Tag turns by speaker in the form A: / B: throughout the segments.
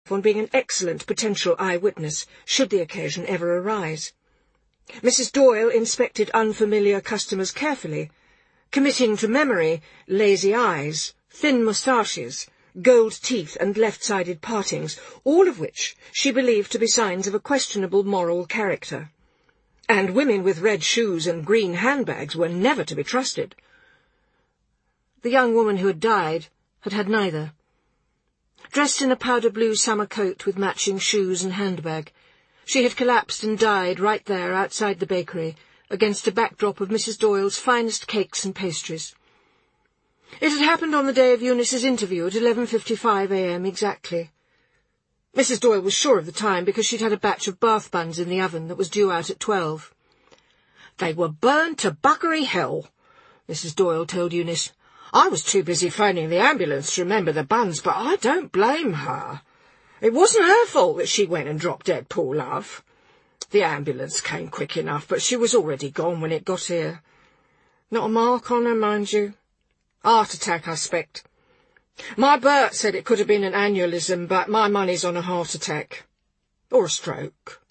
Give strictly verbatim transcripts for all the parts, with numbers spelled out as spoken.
A: on being an excellent potential eyewitness, should the occasion ever arise. Missus Doyle inspected unfamiliar customers carefully, committing to memory lazy eyes, thin moustaches, gold teeth and left-sided partings, all of which she believed to be signs of a questionable moral character. And women with red shoes and green handbags were never to be trusted. The young woman who had died had had neither. Dressed in a powder-blue summer coat with matching shoes and handbag, she had collapsed and died right there outside the bakery, against a backdrop of Missus Doyle's finest cakes and pastries. It had happened on the day of Eunice's interview at eleven fifty-five a m exactly. Missus Doyle was sure of the time because she'd had a batch of bath buns in the oven that was due out at twelve. "They were burned to buckery hell," Missus Doyle told Eunice. "I was too busy phoning the ambulance to remember the buns, but I don't blame her. It wasn't her fault that she went and dropped dead, poor love. The ambulance came quick enough, but she was already gone when it got here. Not a mark on her, mind you. Heart attack, I expect. My Bert said it could have been an aneurysm, but my money's on a heart attack. Or a stroke."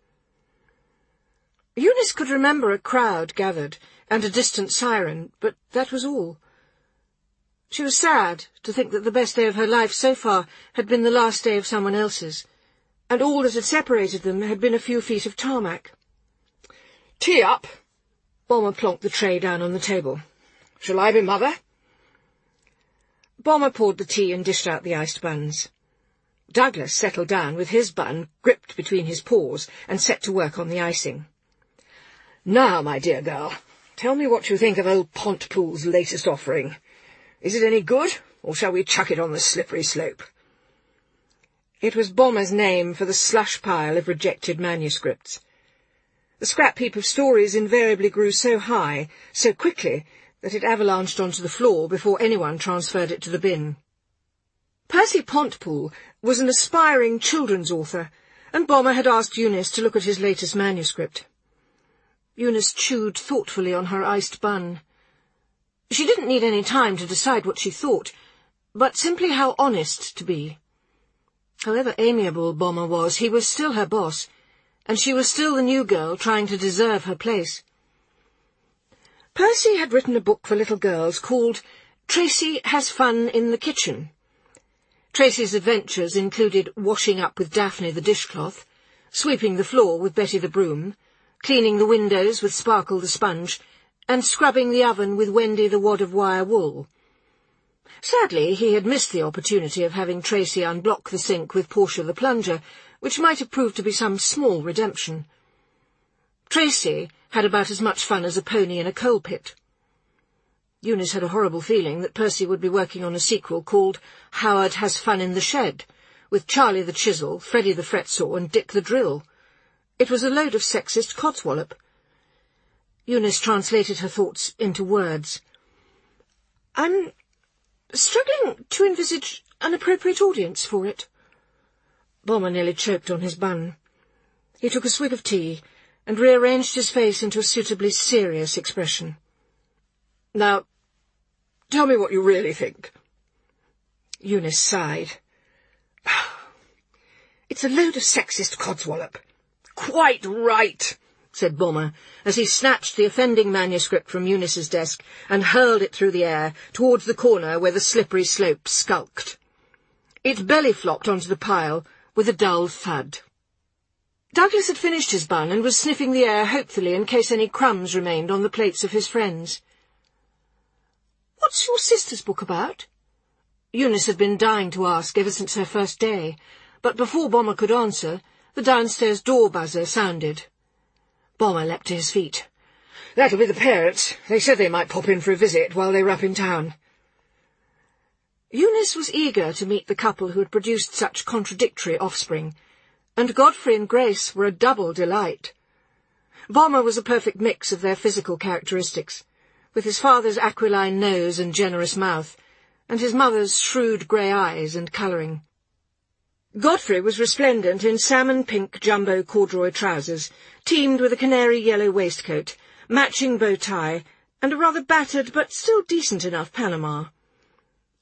A: Eunice could remember a crowd gathered, and a distant siren, but that was all. She was sad to think that the best day of her life so far had been the last day of someone else's, and all that had separated them had been a few feet of tarmac. "Tea up." Bomber plonked the tray down on the table. "Shall I be mother?" Bomber poured the tea and dished out the iced buns. Douglas settled down with his bun gripped between his paws and set to work on the icing. "Now, my dear girl, tell me what you think of old Pontypool's latest offering. Is it any good, or shall we chuck it on the slippery slope?" It was Bomber's name for the slush pile of rejected manuscripts. The scrap heap of stories invariably grew so high, so quickly, that it avalanched onto the floor before anyone transferred it to the bin. Percy Pontypool was an aspiring children's author, and Bomber had asked Eunice to look at his latest manuscript. Eunice chewed thoughtfully on her iced bun. She didn't need any time to decide what she thought, but simply how honest to be. However amiable Bomber was, he was still her boss, and she was still the new girl trying to deserve her place. Percy had written a book for little girls called Tracy Has Fun in the Kitchen. Tracy's adventures included washing up with Daphne the dishcloth, sweeping the floor with Betty the broom, cleaning the windows with Sparkle the sponge, and scrubbing the oven with Wendy the wad of wire wool. Sadly, he had missed the opportunity of having Tracy unblock the sink with Portia the plunger, which might have proved to be some small redemption. Tracy had about as much fun as a pony in a coal pit. Eunice had a horrible feeling that Percy would be working on a sequel called Howard Has Fun in the Shed, with Charlie the Chisel, Freddie the Fretsaw, and Dick the Drill. It was a load of sexist codswallop. Eunice translated her thoughts into words. "I'm struggling to envisage an appropriate audience for it." Bomber nearly choked on his bun. He took a swig of tea and rearranged his face into a suitably serious expression. "Now, tell me what you really think." Eunice sighed. "It's a load of sexist codswallop." "Quite right," said Bomber, as he snatched the offending manuscript from Eunice's desk and hurled it through the air towards the corner where the slippery slope skulked. It belly-flopped onto the pile with a dull thud. Douglas had finished his bun and was sniffing the air hopefully in case any crumbs remained on the plates of his friends. "What's your sister's book about?" Eunice had been dying to ask ever since her first day, but before Bomber could answer, the downstairs door buzzer sounded. Bomber leapt to his feet. "That'll be the parents. They said they might pop in for a visit while they were up in town." Eunice was eager to meet the couple who had produced such contradictory offspring, and Godfrey and Grace were a double delight. Bomber was a perfect mix of their physical characteristics, with his father's aquiline nose and generous mouth, and his mother's shrewd grey eyes and colouring. Godfrey was resplendent in salmon-pink jumbo corduroy trousers, teamed with a canary-yellow waistcoat, matching bow tie, and a rather battered but still decent enough Panama.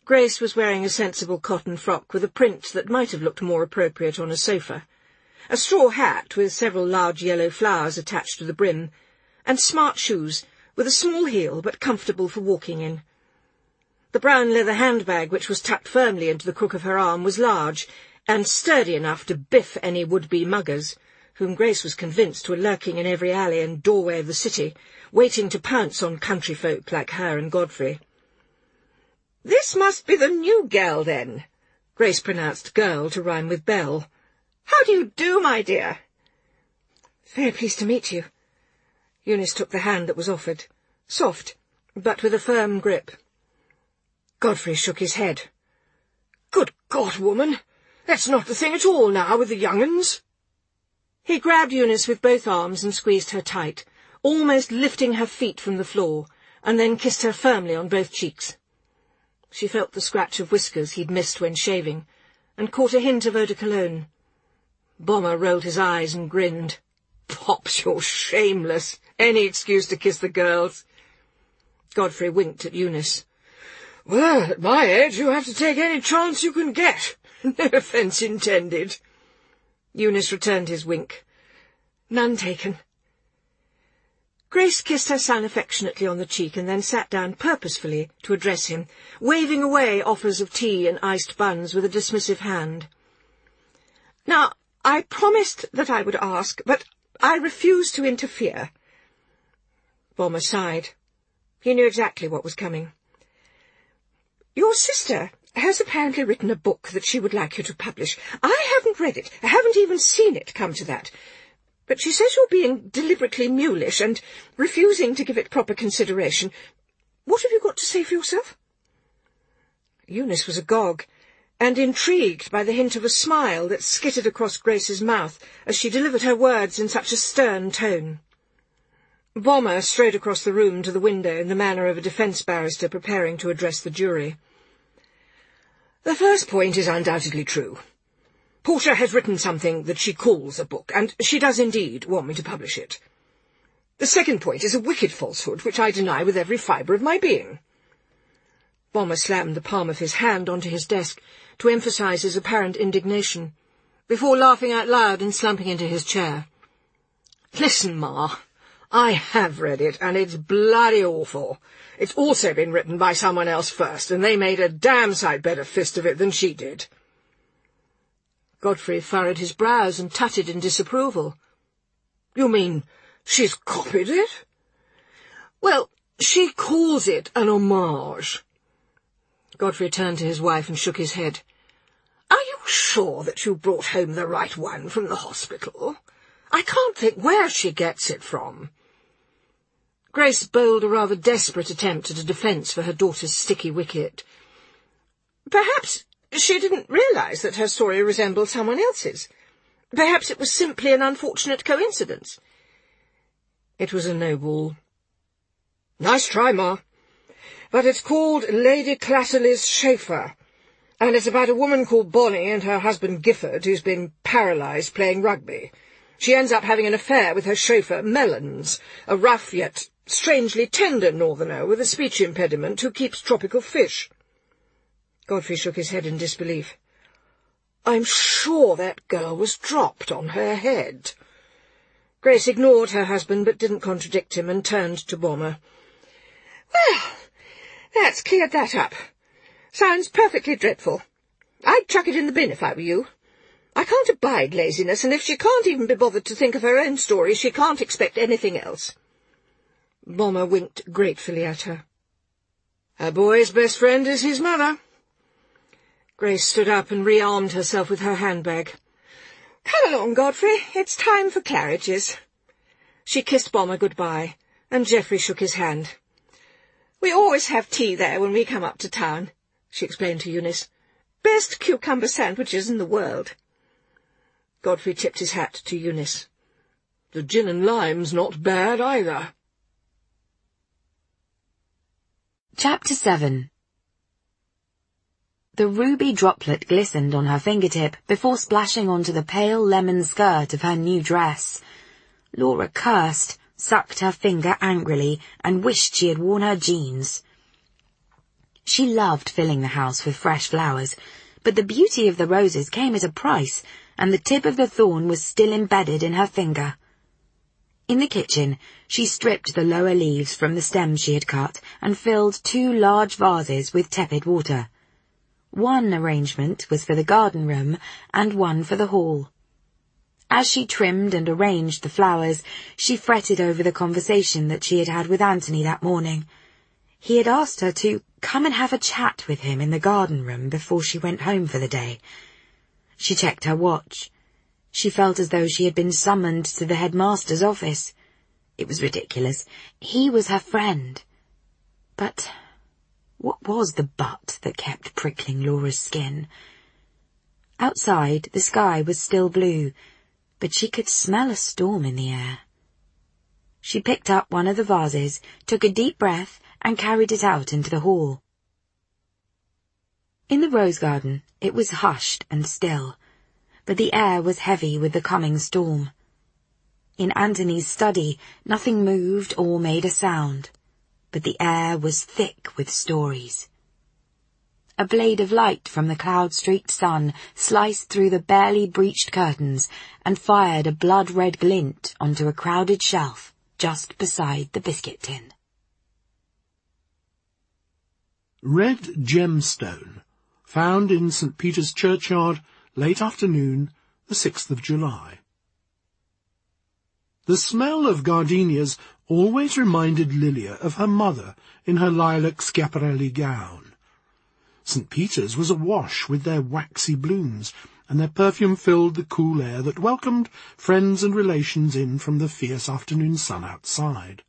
A: Grace was wearing a sensible cotton frock with a print that might have looked more appropriate on a sofa, a straw hat with several large yellow flowers attached to the brim, and smart shoes with a small heel but comfortable for walking in. The brown leather handbag, which was tucked firmly into the crook of her arm, was large and sturdy enough to biff any would-be muggers, whom Grace was convinced were lurking in every alley and doorway of the city, waiting to pounce on country folk like her and Godfrey. "This must be the new gal, then." Grace pronounced girl to rhyme with bell. "How do you do, my dear?" "Very pleased to meet you." Eunice took the hand that was offered, soft, but with a firm grip. Godfrey shook his head. "Good God, woman! That's not the thing at all now with the young uns." He grabbed Eunice with both arms and squeezed her tight, almost lifting her feet from the floor, and then kissed her firmly on both cheeks. She felt the scratch of whiskers he'd missed when shaving, and caught a hint of eau de cologne. Bomber rolled his eyes and grinned. "Pops, you're shameless. Any excuse to kiss the girls." Godfrey winked at Eunice. "Well, at my age you have to take any chance you can get. No offence intended." Eunice returned his wink. "None taken." Grace kissed her son affectionately on the cheek and then sat down purposefully to address him, waving away offers of tea and iced buns with a dismissive hand. "Now, I promised that I would ask, but I refuse to interfere." Bomber sighed. He knew exactly what was coming. "Your sister has apparently written a book that she would like you to publish. I haven't read it, I haven't even seen it, come to that. But she says you're being deliberately mulish and refusing to give it proper consideration. What have you got to say for yourself?" Eunice was agog, and intrigued by the hint of a smile that skittered across Grace's mouth as she delivered her words in such a stern tone. Bomber strode across the room to the window in the manner of a defence barrister preparing to address the jury. "The first point is undoubtedly true. Portia has written something that she calls a book, and she does indeed want me to publish it. The second point is a wicked falsehood, which I deny with every fibre of my being." Bomber slammed the palm of his hand onto his desk to emphasise his apparent indignation, before laughing out loud and slumping into his chair. "Listen, Ma, I have read it, and it's bloody awful. It's also been written by someone else first, and they made a damn sight better fist of it than she did." Godfrey furrowed his brows and tutted in disapproval. "You mean she's copied it?" "Well, she calls it an homage." Godfrey turned to his wife and shook his head. "Are you sure that you brought home the right one from the hospital? I can't think where she gets it from." Grace bowled a rather desperate attempt at a defence for her daughter's sticky wicket. "Perhaps she didn't realise that her story resembled someone else's. Perhaps it was simply an unfortunate coincidence." It was a no-ball. "Nice try, Ma. But it's called Lady Clatterly's Chauffeur, and it's about a woman called Bonnie and her husband Gifford, who's been paralysed playing rugby. She ends up having an affair with her chauffeur, Mellons, a rough yet strangely tender northerner with a speech impediment who keeps tropical fish." Godfrey shook his head in disbelief. "I'm sure that girl was dropped on her head." Grace ignored her husband, but didn't contradict him, and turned to Bomber. "Well, that's cleared that up. Sounds perfectly dreadful. I'd chuck it in the bin if I were you. I can't abide laziness, and if she can't even be bothered to think of her own story, she can't expect anything else." Bomber winked gratefully at her. "A boy's best friend is his mother." Grace stood up and rearmed herself with her handbag. "Come along, Godfrey. It's time for Claridge's." She kissed Bomber good-bye, and Geoffrey shook his hand. "We always have tea there when we come up to town," she explained to Eunice. "Best cucumber sandwiches in the world." Godfrey tipped his hat to Eunice. "The gin and lime's not bad either."
B: Chapter seven. The ruby droplet glistened on her fingertip before splashing onto the pale lemon skirt of her new dress. Laura cursed, sucked her finger angrily, and wished she had worn her jeans. She loved filling the house with fresh flowers, but the beauty of the roses came at a price, and the tip of the thorn was still embedded in her finger. In the kitchen, she stripped the lower leaves from the stems she had cut and filled two large vases with tepid water. One arrangement was for the garden room and one for the hall. As she trimmed and arranged the flowers, she fretted over the conversation that she had had with Anthony that morning. He had asked her to come and have a chat with him in the garden room before she went home for the day. She checked her watch. She felt as though she had been summoned to the headmaster's office. It was ridiculous. He was her friend. But what was the but that kept prickling Laura's skin? Outside, the sky was still blue, but she could smell a storm in the air. She picked up one of the vases, took a deep breath, and carried it out into the hall. In the rose garden, it was hushed and still, but the air was heavy with the coming storm. In Anthony's study, nothing moved or made a sound, but the air was thick with stories. A blade of light from the cloud-streaked sun sliced through the barely breached curtains and fired a blood-red glint onto a crowded shelf just beside the biscuit tin.
C: Red gemstone, found in St Peter's churchyard, late afternoon, the sixth of July. The smell of gardenias always reminded Lilia of her mother in her lilac Schiaparelli gown. St Peter's was awash with their waxy blooms, and their perfume filled the cool air that welcomed friends and relations in from the fierce afternoon sun outside.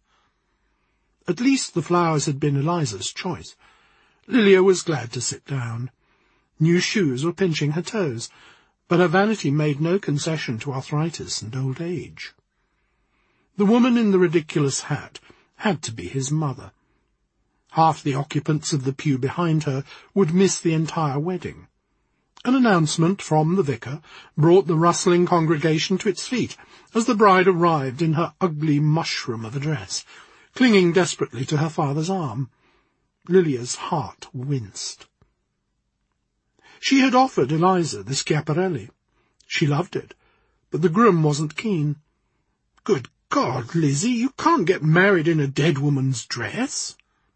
C: At least the flowers had been Eliza's choice. Lilia was glad to sit down. New shoes were pinching her toes, but her vanity made no concession to arthritis and old age. The woman in the ridiculous hat had to be his mother. Half the occupants of the pew behind her would miss the entire wedding. An announcement from the vicar brought the rustling congregation to its feet as the bride arrived in her ugly mushroom of a dress, clinging desperately to her father's arm. Lilia's heart winced. She had offered Eliza the Schiaparelli. She loved it, but the groom wasn't keen. Good God, Lizzie, you can't get married in a dead woman's dress.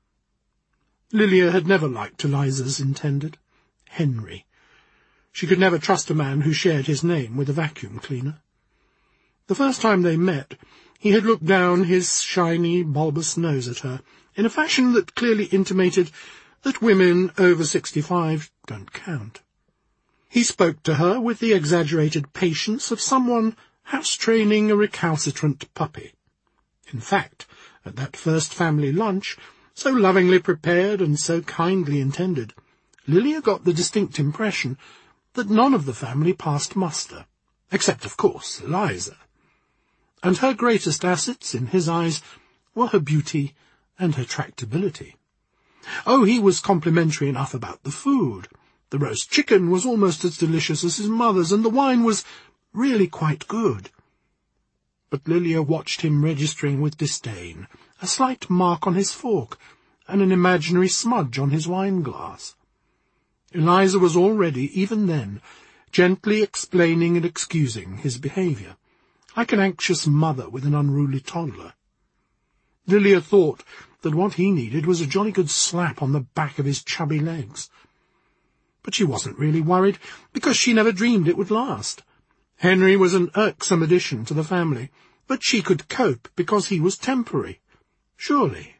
C: Lilia had never liked Eliza's intended, Henry. She could never trust a man who shared his name with a vacuum cleaner. The first time they met, he had looked down his shiny, bulbous nose at her, in a fashion that clearly intimated that women over sixty-five don't count. He spoke to her with the exaggerated patience of someone house-training a recalcitrant puppy. In fact, at that first family lunch, so lovingly prepared and so kindly intended, Lilia got the distinct impression that none of the family passed muster, except, of course, Eliza. And her greatest assets, in his eyes, were her beauty and her tractability. Oh, he was complimentary enough about the food. The roast chicken was almost as delicious as his mother's, and the wine was really quite good. But Lilia watched him registering with disdain, a slight mark on his fork, and an imaginary smudge on his wine-glass. Eliza was already, even then, gently explaining and excusing his behaviour, like an anxious mother with an unruly toddler. Lilia thought that what he needed was a jolly good slap on the back of his chubby legs. But she wasn't really worried, because she never dreamed it would last. Henry was an irksome addition to the family, but she could cope because he was temporary. Surely.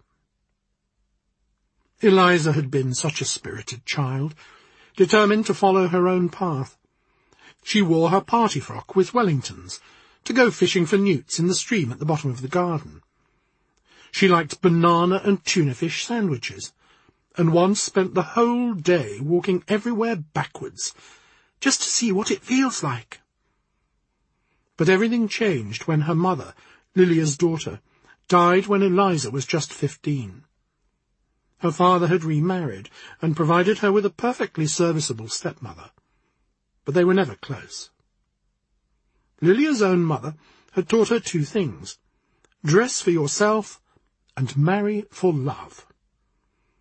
C: Eliza had been such a spirited child, determined to follow her own path. She wore her party frock with Wellingtons, to go fishing for newts in the stream at the bottom of the garden. She liked banana and tuna fish sandwiches, and once spent the whole day walking everywhere backwards, just to see what it feels like. But everything changed when her mother, Lilia's daughter, died when Eliza was just fifteen. Her father had remarried and provided her with a perfectly serviceable stepmother, but they were never close. Lilia's own mother had taught her two things: dress for yourself and marry for love.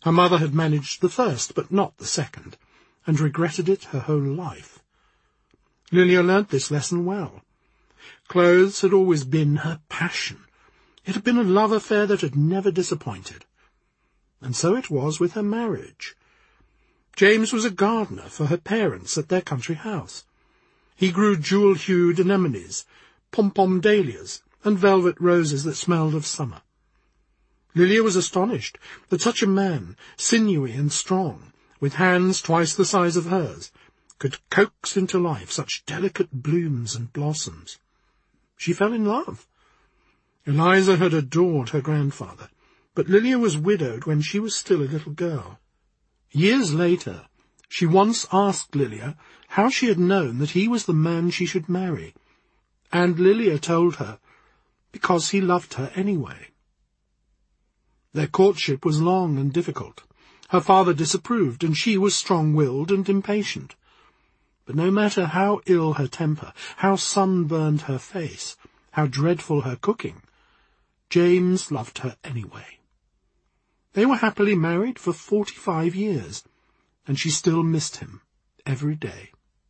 C: Her mother had managed the first, but not the second, and regretted it her whole life. Lilia learnt this lesson well. Clothes had always been her passion. It had been a love affair that had never disappointed. And so it was with her marriage. James was a gardener for her parents at their country house. He grew jewel-hued anemones, pom-pom dahlias, and velvet roses that smelled of summer. Lilia was astonished that such a man, sinewy and strong, with hands twice the size of hers, could coax into life such delicate blooms and blossoms. She fell in love. Eliza had adored her grandfather, but Lilia was widowed when she was still a little girl. Years later, she once asked Lilia how she had known that he was the man she should marry, and Lilia told her, because he loved her anyway. Their courtship was long and difficult. Her father disapproved, and she was strong-willed and impatient. But no matter how ill her temper, how sunburned her face, how dreadful her cooking, James loved her anyway. They were happily married for forty-five years, and she still missed him every day.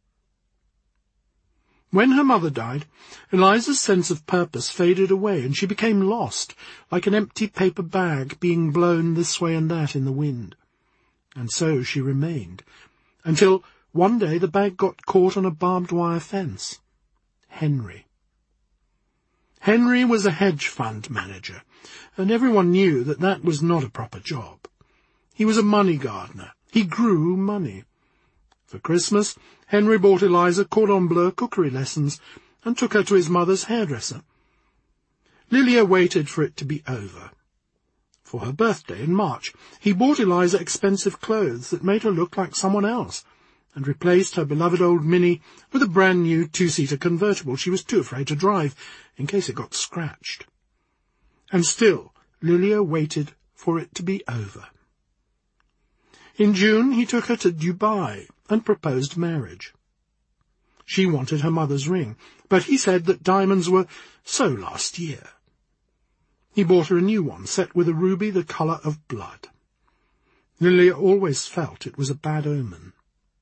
C: When her mother died, Eliza's sense of purpose faded away, and she became lost, like an empty paper bag being blown this way and that in the wind. And so she remained, until one day the bag got caught on a barbed wire fence. Henry. Henry was a hedge fund manager, and everyone knew that that was not a proper job. He was a money gardener. He grew money. For Christmas, Henry bought Eliza cordon bleu cookery lessons and took her to his mother's hairdresser. Lilia waited for it to be over. For her birthday in March, he bought Eliza expensive clothes that made her look like someone else, and replaced her beloved old Minnie with a brand-new two-seater convertible she was too afraid to drive, in case it got scratched. And still, Lilia waited for it to be over. In June, he took her to Dubai and proposed marriage. She wanted her mother's ring, but he said that diamonds were so last year. He bought her a new one, set with a ruby the colour of blood. Lilia always felt it was a bad omen.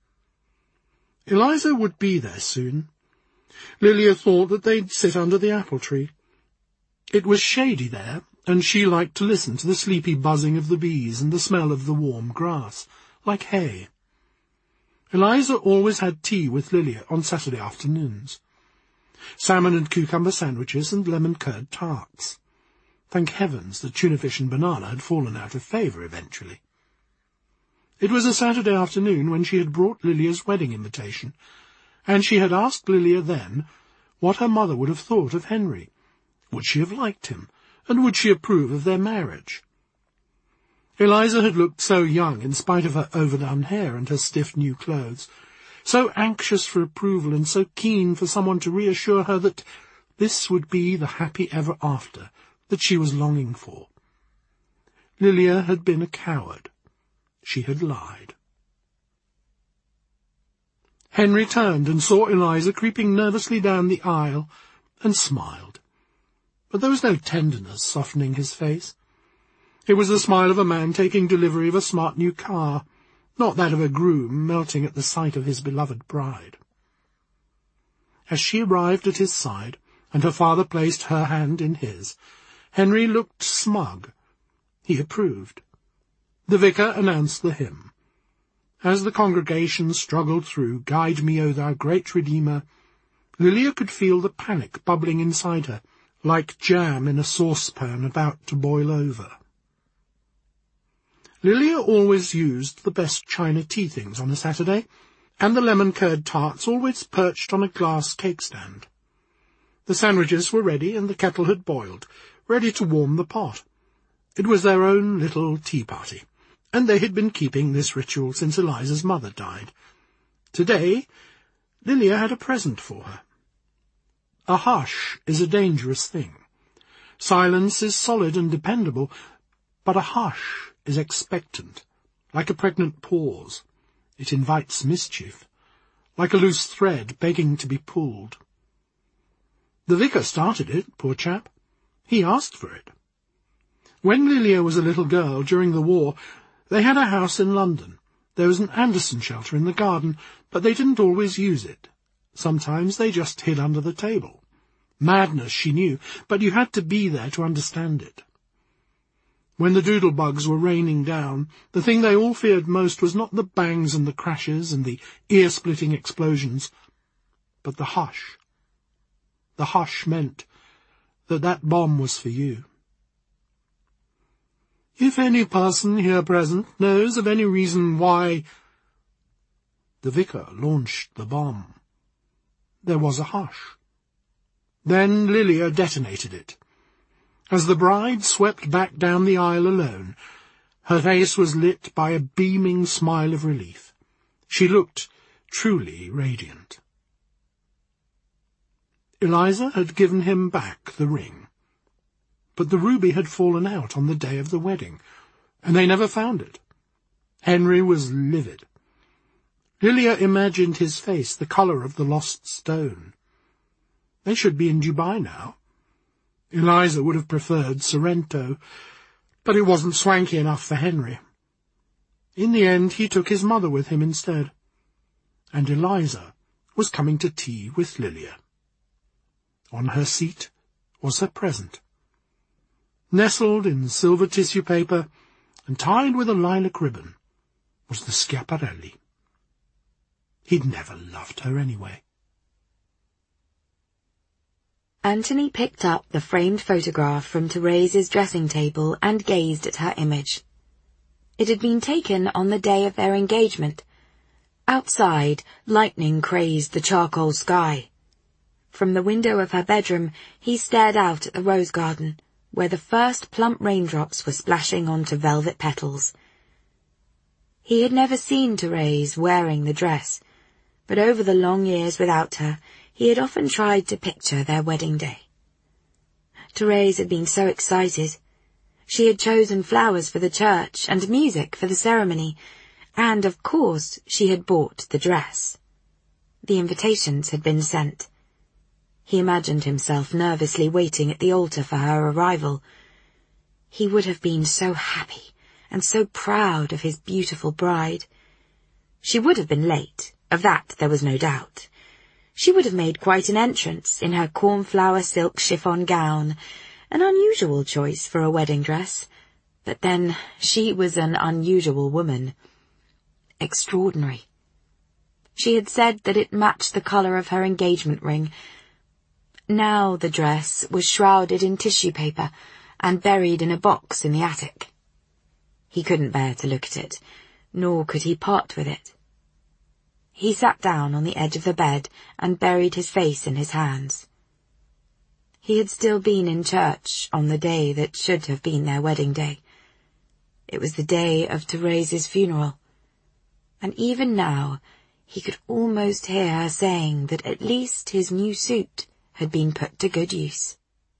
C: Eliza would be there soon. Lilia thought that they'd sit under the apple tree. It was shady there, and she liked to listen to the sleepy buzzing of the bees and the smell of the warm grass, like hay. Eliza always had tea with Lilia on Saturday afternoons. Salmon and cucumber sandwiches and lemon-curd tarts. Thank heavens that tuna fish and banana had fallen out of favour eventually. It was a Saturday afternoon when she had brought Lilia's wedding invitation, and she had asked Lilia then what her mother would have thought of Henry. Would she have liked him, and would she approve of their marriage? Eliza had looked so young in spite of her overdone hair and her stiff new clothes, so anxious for approval and so keen for someone to reassure her that this would be the happy ever after that she was longing for. Lilia had been a coward. She had lied. Henry turned and saw Eliza creeping nervously down the aisle and smiled. But there was no tenderness softening his face. It was the smile of a man taking delivery of a smart new car, not that of a groom melting at the sight of his beloved bride. As she arrived at his side, and her father placed her hand in his, Henry looked smug. He approved. The vicar announced the hymn. As the congregation struggled through "Guide Me, O Thou Great Redeemer," Lilia could feel the panic bubbling inside her, like jam in a saucepan about to boil over. Lilia always used the best china tea things on a Saturday, and the lemon-curd tarts always perched on a glass cake-stand. The sandwiches were ready, and the kettle had boiled, ready to warm the pot. It was their own little tea-party, and they had been keeping this ritual since Eliza's mother died. Today, Lilia had a present for her. A hush is a dangerous thing. Silence is solid and dependable, but a hush is expectant, like a pregnant pause. It invites mischief, like a loose thread begging to be pulled. The vicar started it, poor chap. He asked for it. When Lilia was a little girl during the war, They had a house in London. There was an Anderson shelter in the garden, but they didn't always use it. Sometimes they just hid under the table. Madness, she knew, but you had to be there to understand it. When the doodlebugs were raining down, the thing they all feared most was not the bangs and the crashes and the ear-splitting explosions, but the hush. The hush meant that that bomb was for you. If any person here present knows of any reason why... The vicar launched the bomb. There was a hush. Then Lilia detonated it. As the bride swept back down the aisle alone, her face was lit by a beaming smile of relief. She looked truly radiant. Eliza had given him back the ring, but the ruby had fallen out on the day of the wedding, and they never found it. Henry was livid. Lilia imagined his face the colour of the lost stone. They should be in Dubai now. Eliza would have preferred Sorrento, but it wasn't swanky enough for Henry. In the end, he took his mother with him instead, and Eliza was coming to tea with Lilia. On her seat was her present. Nestled in silver tissue paper and tied with a lilac ribbon was the Schiaparelli. He'd never loved her anyway.
B: Anthony picked up the framed photograph from Therese's dressing table and gazed at her image. It had been taken on the day of their engagement. Outside, lightning crazed the charcoal sky. From the window of her bedroom, he stared out at the rose garden, where the first plump raindrops were splashing onto velvet petals. He had never seen Therese wearing the dress, but over the long years without her, he had often tried to picture their wedding day. Therese had been so excited. She had chosen flowers for the church and music for the ceremony, and, of course, she had bought the dress. The invitations had been sent. He imagined himself nervously waiting at the altar for her arrival. He would have been so happy and so proud of his beautiful bride. She would have been late, of that there was no doubt. She would have made quite an entrance in her cornflower silk chiffon gown, an unusual choice for a wedding dress. But then she was an unusual woman. Extraordinary. She had said that it matched the colour of her engagement ring. Now the dress was shrouded in tissue paper and buried in a box in the attic. He couldn't bear to look at it, nor could he part with it. He sat down on the edge of the bed and buried his face in his hands. He had still been in church on the day that should have been their wedding day. It was the day of Therese's funeral, and even now he could almost hear her saying that at least his new suit had been put to good use.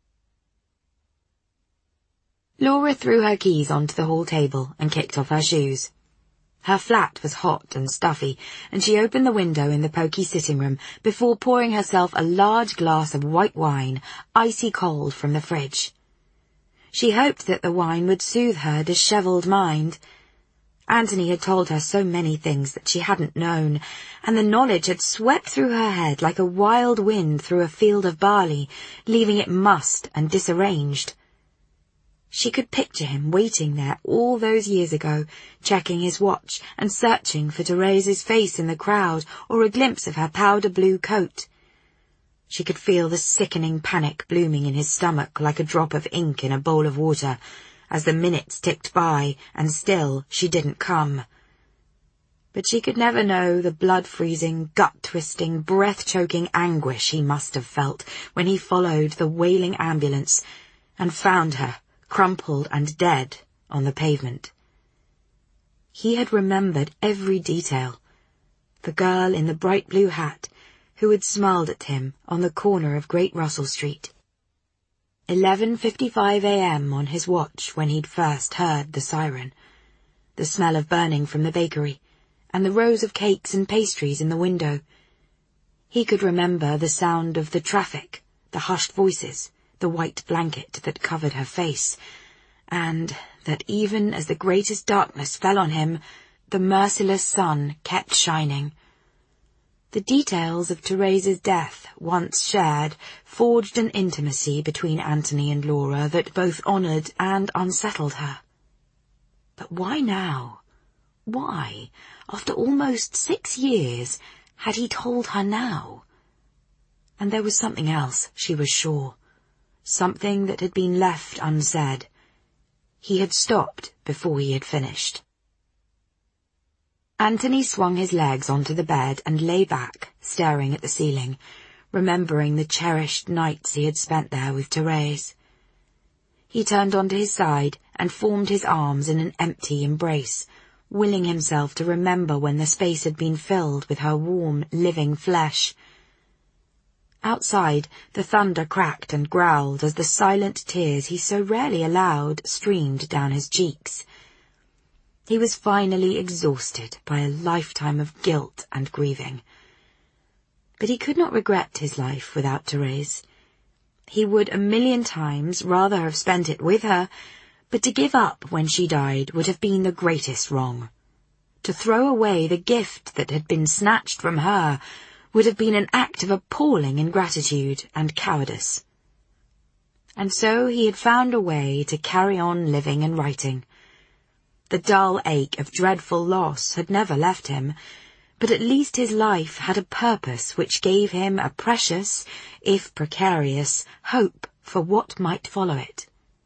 B: Laura threw her keys onto the hall table and kicked off her shoes. Her flat was hot and stuffy, and she opened the window in the poky sitting room before pouring herself a large glass of white wine, icy cold from the fridge. She hoped that the wine would soothe her dishevelled mind. Anthony had told her so many things that she hadn't known, and the knowledge had swept through her head like a wild wind through a field of barley, leaving it mussed and disarranged. She could picture him waiting there all those years ago, checking his watch and searching for Therese's face in the crowd or a glimpse of her powder-blue coat. She could feel the sickening panic blooming in his stomach like a drop of ink in a bowl of water, as the minutes ticked by and still she didn't come. But she could never know the blood-freezing, gut-twisting, breath-choking anguish he must have felt when he followed the wailing ambulance and found her, crumpled and dead, on the pavement. He had remembered every detail. The girl in the bright blue hat who had smiled at him on the corner of Great Russell Street. eleven fifty-five a m on his watch when he'd first heard the siren. The smell of burning from the bakery, and the rows of cakes and pastries in the window. He could remember the sound of the traffic, the hushed voices, the white blanket that covered her face, and that even as the greatest darkness fell on him, the merciless sun kept shining. The details of Therese's death, once shared, forged an intimacy between Anthony and Laura that both honoured and unsettled her. But why now? Why, after almost six years, had he told her now? And there was something else, she was sure. Something that had been left unsaid. He had stopped before he had finished. Anthony swung his legs onto the bed and lay back, staring at the ceiling, remembering the cherished nights he had spent there with Therese. He turned onto his side and formed his arms in an empty embrace, willing himself to remember when the space had been filled with her warm, living flesh. Outside, the thunder cracked and growled as the silent tears he so rarely allowed streamed down his cheeks. He was finally exhausted by a lifetime of guilt and grieving. But he could not regret his life without Therese. He would a million times rather have spent it with her, but to give up when she died would have been the greatest wrong. To throw away the gift that had been snatched from her would have been an act of appalling ingratitude and cowardice. And so he had found a way to carry on living and writing. The dull ache of dreadful loss had never left him, but at least his life had a purpose which gave him a precious, if precarious, hope for what might follow it.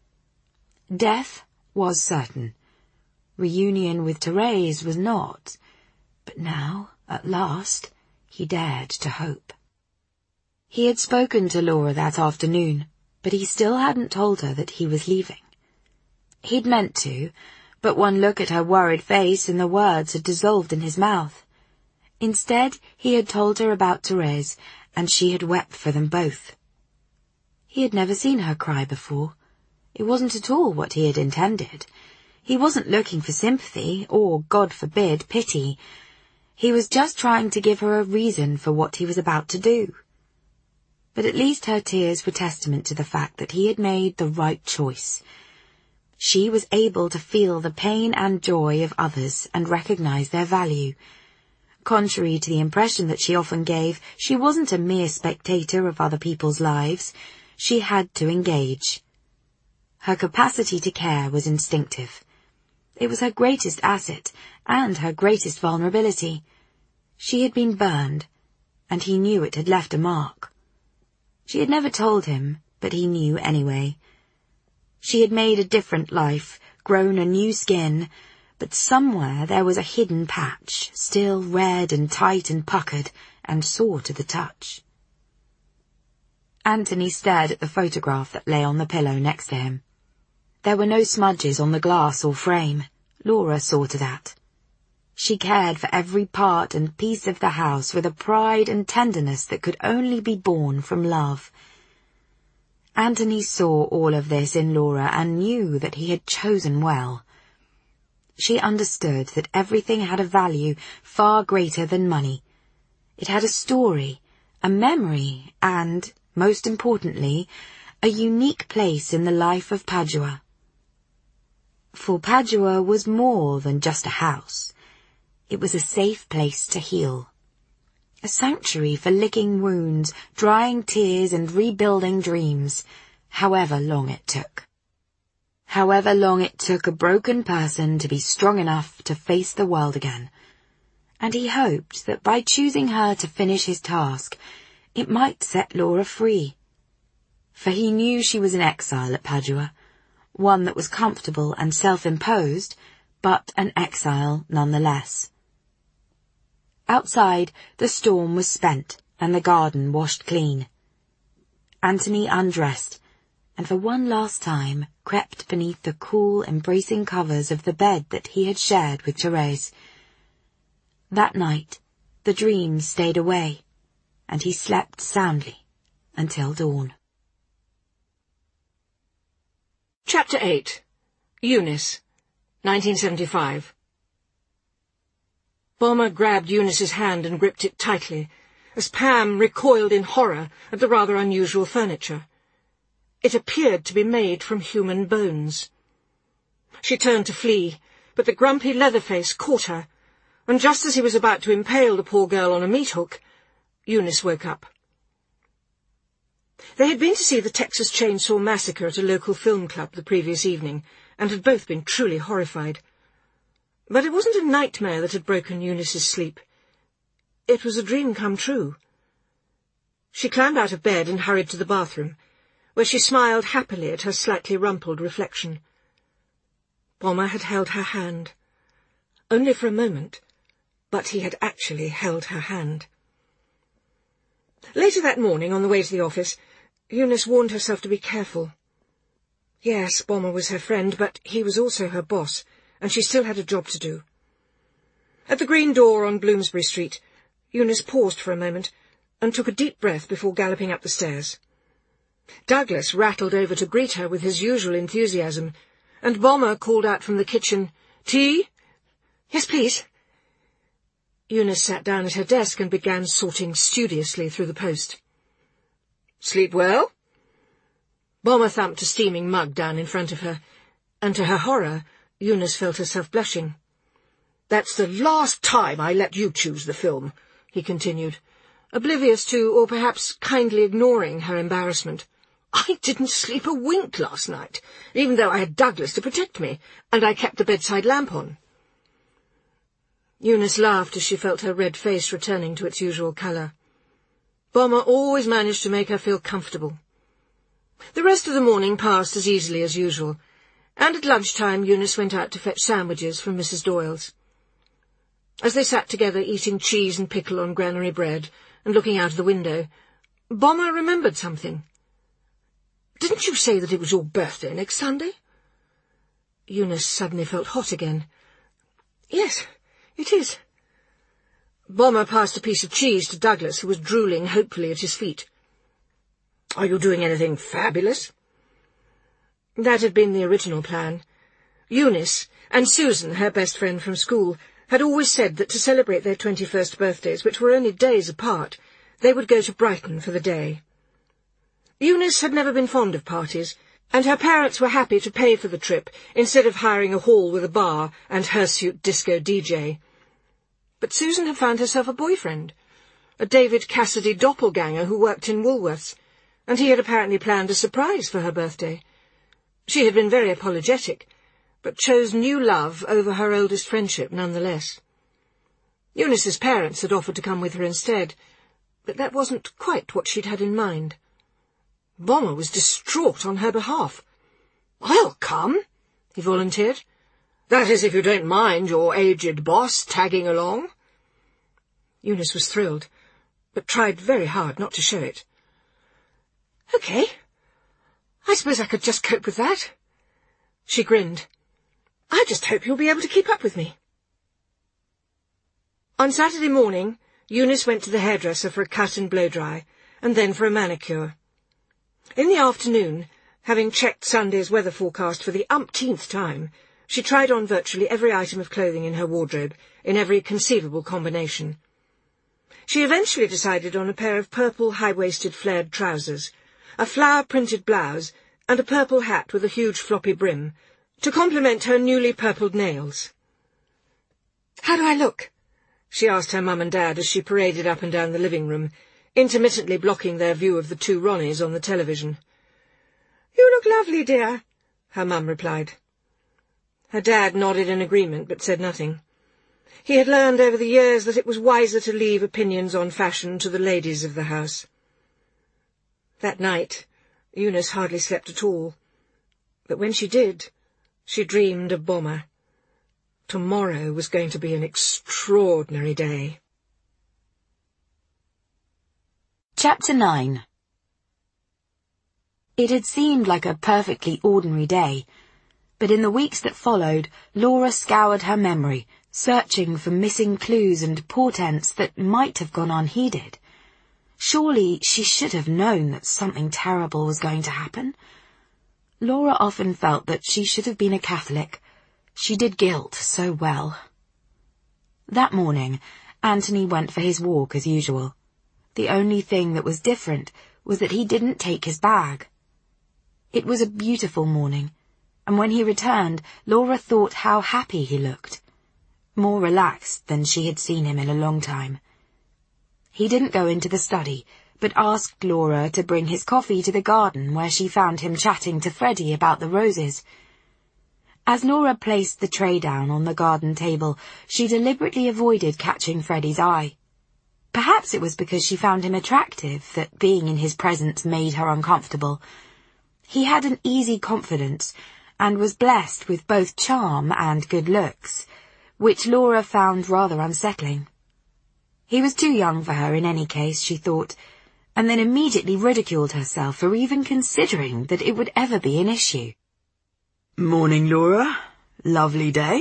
B: Death was certain. Reunion with Therese was not. But now, at last, he dared to hope. He had spoken to Laura that afternoon, but he still hadn't told her that he was leaving. He'd meant to, but one look at her worried face and the words had dissolved in his mouth. Instead, he had told her about Therese, and she had wept for them both. He had never seen her cry before. It wasn't at all what he had intended. He wasn't looking for sympathy, or, God forbid, pity. He was just trying to give her a reason for what he was about to do. But at least her tears were testament to the fact that he had made the right choice. She was able to feel the pain and joy of others and recognize their value. Contrary to the impression that she often gave, she wasn't a mere spectator of other people's lives. She had to engage. Her capacity to care was instinctive. It was her greatest asset and her greatest vulnerability. She had been burned, and he knew it had left a mark. She had never told him, but he knew anyway. She had made a different life, grown a new skin, but somewhere there was a hidden patch, still red and tight and puckered, and sore to the touch. Anthony stared at the photograph that lay on the pillow next to him. There were no smudges on the glass or frame. Laura saw to that. She cared for every part and piece of the house with a pride and tenderness that could only be born from love. Anthony saw all of this in Laura and knew that he had chosen well. She understood that everything had a value far greater than money. It had a story, a memory, and, most importantly, a unique place in the life of Padua. For Padua was more than just a house. It was a safe place to heal. A sanctuary for licking wounds, drying tears and rebuilding dreams, however long it took. However long it took a broken person to be strong enough to face the world again. And he hoped that by choosing her to finish his task, it might set Laura free. For he knew she was an exile at Padua, one that was comfortable and self-imposed, but an exile nonetheless. Outside, the storm was spent and the garden washed clean. Anthony undressed, and for one last time crept beneath the cool, embracing covers of the bed that he had shared with Therese. That night, the dreams stayed away, and he slept soundly until dawn.
A: Chapter eight. Eunice, nineteen seventy-five. Bulmer grabbed Eunice's hand and gripped it tightly, as Pam recoiled in horror at the rather unusual furniture. It appeared to be made from human bones. She turned to flee, but the grumpy Leatherface caught her, and just as he was about to impale the poor girl on a meat hook, Eunice woke up. They had been to see the Texas Chainsaw Massacre at a local film club the previous evening, and had both been truly horrified. But it wasn't a nightmare that had broken Eunice's sleep. It was a dream come true. She climbed out of bed and hurried to the bathroom, where she smiled happily at her slightly rumpled reflection. Bomber had held her hand. Only for a moment, but he had actually held her hand. Later that morning, on the way to the office, Eunice warned herself to be careful. Yes, Bomber was her friend, but he was also her boss, and she still had a job to do. At the green door on Bloomsbury Street, Eunice paused for a moment and took a deep breath before galloping up the stairs. Douglas rattled over to greet her with his usual enthusiasm, and Bomber called out from the kitchen, "Tea?" "Yes, please." Eunice sat down at her desk and began sorting studiously through the post. "Sleep well?" Bomber thumped a steaming mug down in front of her, and to her horror, Eunice felt herself blushing. "That's the last time I let you choose the film," he continued, oblivious to, or perhaps kindly ignoring, her embarrassment. "I didn't sleep a wink last night, even though I had Douglas to protect me, and I kept the bedside lamp on." Eunice laughed as she felt her red face returning to its usual colour. Bomber always managed to make her feel comfortable. The rest of the morning passed as easily as usual, and at lunchtime Eunice went out to fetch sandwiches from Missus Doyle's. As they sat together eating cheese and pickle on granary bread and looking out of the window, Bomber remembered something. "Didn't you say that it was your birthday next Sunday?" Eunice suddenly felt hot again. "Yes, it is." Bomber passed a piece of cheese to Douglas, who was drooling hopefully at his feet. "Are you doing anything fabulous?" That had been the original plan. Eunice, and Susan, her best friend from school, had always said that to celebrate their twenty-first birthdays, which were only days apart, they would go to Brighton for the day. Eunice had never been fond of parties, and her parents were happy to pay for the trip instead of hiring a hall with a bar and hirsute disco D J. But Susan had found herself a boyfriend, a David Cassidy doppelganger who worked in Woolworths, and he had apparently planned a surprise for her birthday. She had been very apologetic, but chose new love over her oldest friendship nonetheless. Eunice's parents had offered to come with her instead, but that wasn't quite what she'd had in mind. Bomber was distraught on her behalf. "I'll come," he volunteered. "That is, if you don't mind your aged boss tagging along." Eunice was thrilled, but tried very hard not to show it. "OK. I suppose I could just cope with that." She grinned. "I just hope you'll be able to keep up with me." On Saturday morning, Eunice went to the hairdresser for a cut and blow-dry, and then for a manicure. In the afternoon, having checked Sunday's weather forecast for the umpteenth time, she tried on virtually every item of clothing in her wardrobe, in every conceivable combination. She eventually decided on a pair of purple high-waisted flared trousers, a flower-printed blouse, and a purple hat with a huge floppy brim, to complement her newly purpled nails. "How do I look?" she asked her mum and dad as she paraded up and down the living room, intermittently blocking their view of the two Ronnies on the television. "You look lovely, dear," her mum replied. Her dad nodded in agreement, but said nothing. He had learned over the years that it was wiser to leave opinions on fashion to the ladies of the house. That night, Eunice hardly slept at all, but when she did, she dreamed of Bomber. Tomorrow was going to be an extraordinary day.
B: Chapter nine. It had seemed like a perfectly ordinary day, but in the weeks that followed, Laura scoured her memory, searching for missing clues and portents that might have gone unheeded. Surely she should have known that something terrible was going to happen. Laura often felt that she should have been a Catholic. She did guilt so well. That morning, Anthony went for his walk as usual. The only thing that was different was that he didn't take his bag. It was a beautiful morning. and when he returned, Laura thought how happy he looked, more relaxed than she had seen him in a long time. He didn't go into the study, but asked Laura to bring his coffee to the garden, where she found him chatting to Freddie about the roses. As Laura placed the tray down on the garden table, she deliberately avoided catching Freddie's eye. Perhaps it was because she found him attractive that being in his presence made her uncomfortable. He had an easy confidence, and was blessed with both charm and good looks, which Laura found rather unsettling. He was too young for her in any case, she thought, and then immediately ridiculed herself for even considering that it would ever be an issue.
D: "Morning, Laura. Lovely day."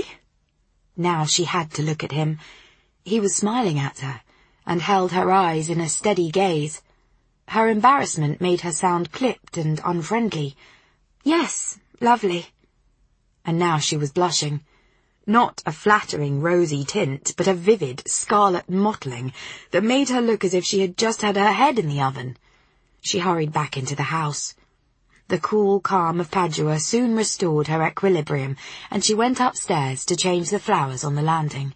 B: Now she had to look at him. He was smiling at her, and held her eyes in a steady gaze. Her embarrassment made her sound clipped and unfriendly. "Yes, lovely." And now she was blushing. Not a flattering rosy tint, but a vivid scarlet mottling that made her look as if she had just had her head in the oven. She hurried back into the house. The cool calm of Padua soon restored her equilibrium, and she went upstairs to change the flowers on the landing.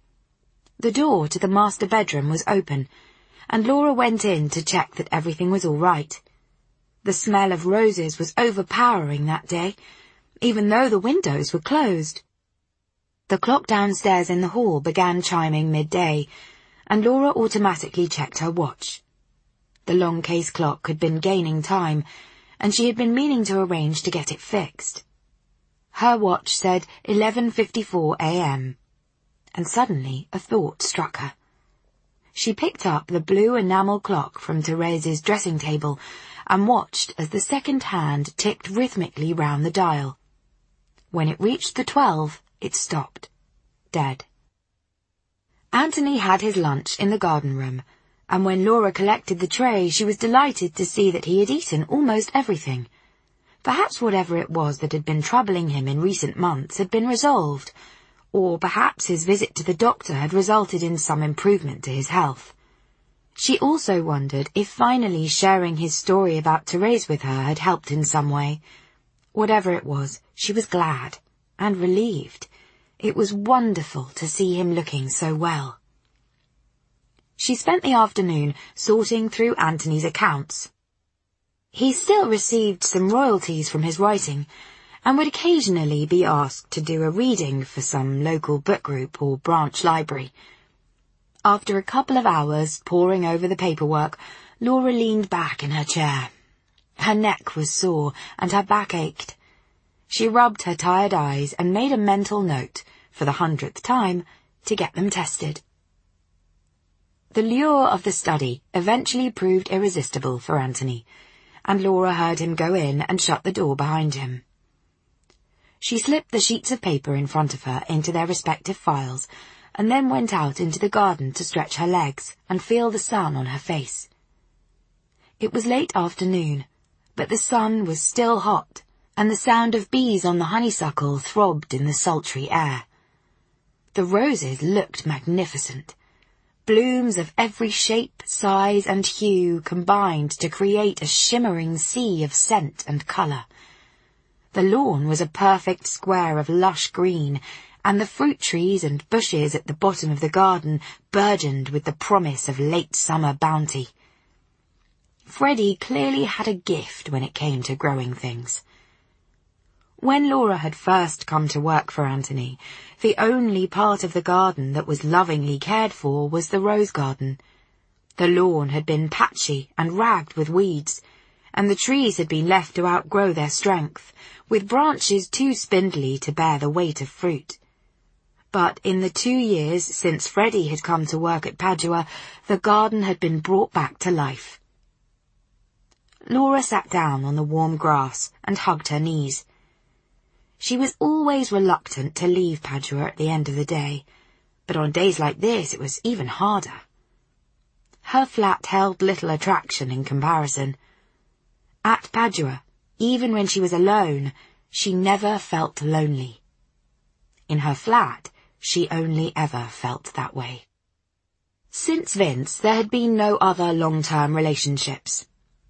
B: The door to the master bedroom was open, and Laura went in to check that everything was all right. The smell of roses was overpowering that day, even though the windows were closed. The clock downstairs in the hall began chiming midday, and Laura automatically checked her watch. The long case clock had been gaining time, and she had been meaning to arrange to get it fixed. Her watch said eleven fifty-four a m, and suddenly a thought struck her. She picked up the blue enamel clock from Therese's dressing table and watched as the second hand ticked rhythmically round the dial. When it reached the twelve, it stopped, dead. Anthony had his lunch in the garden room, and when Laura collected the tray, she was delighted to see that he had eaten almost everything. Perhaps whatever it was that had been troubling him in recent months had been resolved, or perhaps his visit to the doctor had resulted in some improvement to his health. She also wondered if finally sharing his story about Therese with her had helped in some way. Whatever it was, she was glad and relieved. It was wonderful to see him looking so well. She spent the afternoon sorting through Anthony's accounts. He still received some royalties from his writing, and would occasionally be asked to do a reading for some local book group or branch library. After a couple of hours poring over the paperwork, Laura leaned back in her chair. Her neck was sore and her back ached. She rubbed her tired eyes and made a mental note, for the hundredth time, to get them tested. The lure of the study eventually proved irresistible for Anthony, and Laura heard him go in and shut the door behind him. She slipped the sheets of paper in front of her into their respective files, and then went out into the garden to stretch her legs and feel the sun on her face. It was late afternoon, but the sun was still hot, and the sound of bees on the honeysuckle throbbed in the sultry air. The roses looked magnificent. Blooms of every shape, size, and hue combined to create a shimmering sea of scent and colour. The lawn was a perfect square of lush green, and the fruit trees and bushes at the bottom of the garden burgeoned with the promise of late summer bounty. Freddie clearly had a gift when it came to growing things. When Laura had first come to work for Anthony, the only part of the garden that was lovingly cared for was the rose garden. The lawn had been patchy and ragged with weeds, and the trees had been left to outgrow their strength, with branches too spindly to bear the weight of fruit. But in the two years since Freddie had come to work at Padua, the garden had been brought back to life. Laura sat down on the warm grass and hugged her knees. She was always reluctant to leave Padua at the end of the day, but on days like this it was even harder. Her flat held little attraction in comparison. At Padua, even when she was alone, she never felt lonely. In her flat, she only ever felt that way. Since Vince, there had been no other long-term relationships.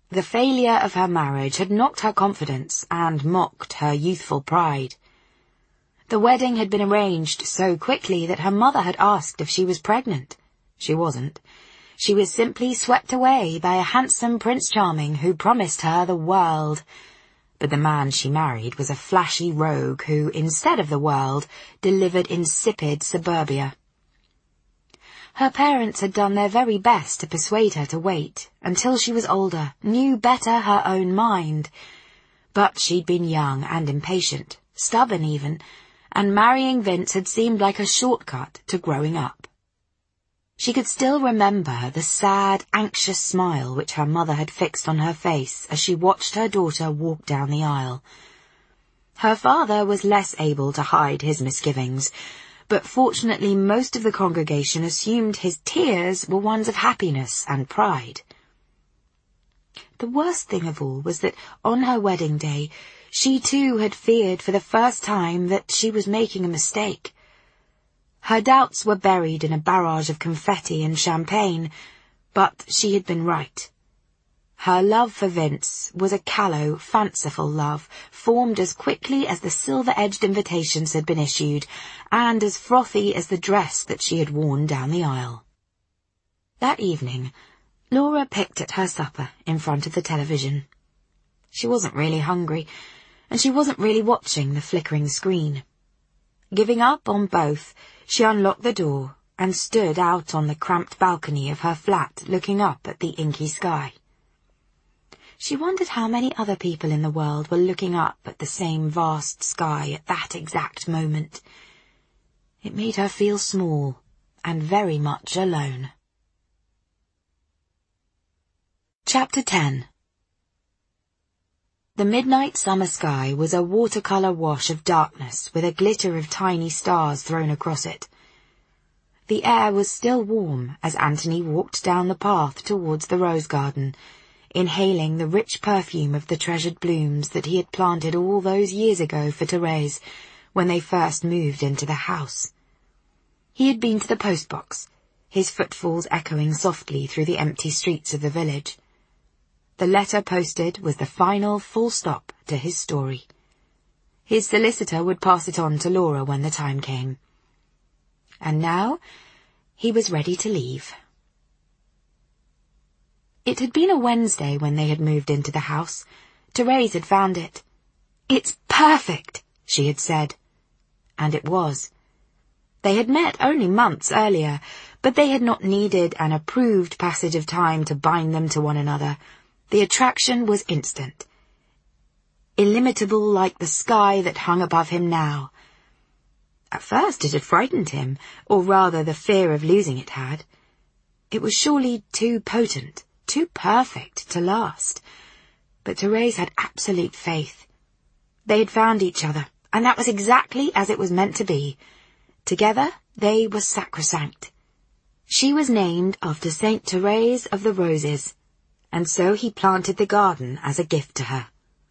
B: The failure of her marriage had knocked her confidence and mocked her youthful pride. The wedding had been arranged so quickly that her mother had asked if she was pregnant. She wasn't. She was simply swept away by a handsome Prince Charming who promised her the world. But the man she married was a flashy rogue who, instead of the world, delivered insipid suburbia. Her parents had done their very best to persuade her to wait until she was older, knew better her own mind. But she'd been young and impatient, stubborn even, and marrying Vince had seemed like a shortcut to growing up. She could still remember the sad, anxious smile which her mother had fixed on her face as she watched her daughter walk down the aisle. Her father was less able to hide his misgivings, but fortunately most of the congregation assumed his tears were ones of happiness and pride. The worst thing of all was that on her wedding day, she too had feared for the first time that she was making a mistake. Her doubts were buried in a barrage of confetti and champagne, but she had been right. Her love for Vince was a callow, fanciful love, formed as quickly as the silver-edged invitations had been issued, and as frothy as the dress that she had worn down the aisle. That evening, Laura picked at her supper in front of the television. She wasn't really hungry, and she wasn't really watching the flickering screen. Giving up on both, she unlocked the door and stood out on the cramped balcony of her flat looking up at the inky sky. She wondered how many other people in the world were looking up at the same vast sky at that exact moment. It made her feel small and very much alone. Chapter ten. The midnight summer sky was a watercolour wash of darkness with a glitter of tiny stars thrown across it. The air was still warm as Anthony walked down the path towards the rose garden, inhaling the rich perfume of the treasured blooms that he had planted all those years ago for Therese when they first moved into the house. He had been to the post-box, his footfalls echoing softly through the empty streets of the village. The letter posted was the final full stop to his story. His solicitor would pass it on to Laura when the time came. And now he was ready to leave. It had been a Wednesday when they had moved into the house. Therese had found it. "It's perfect," she had said. And it was. They had met only months earlier, but they had not needed an approved passage of time to bind them to one another. The attraction was instant, illimitable like the sky that hung above him now. At first it had frightened him, or rather the fear of losing it had. It was surely too potent, too perfect to last. But Therese had absolute faith. They had found each other, and that was exactly as it was meant to be. Together they were sacrosanct. She was named after Saint Therese of the Roses, and so he planted the garden as a gift to her.